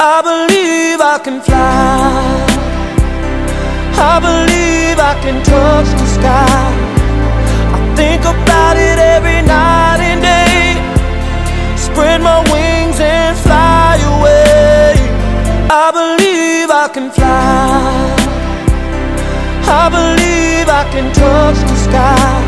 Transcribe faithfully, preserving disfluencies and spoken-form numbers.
I believe I can fly. I believe I can touch the sky. I think about it every night and day. Spread my wings and fly away. I believe I can fly. I believe I can touch the sky.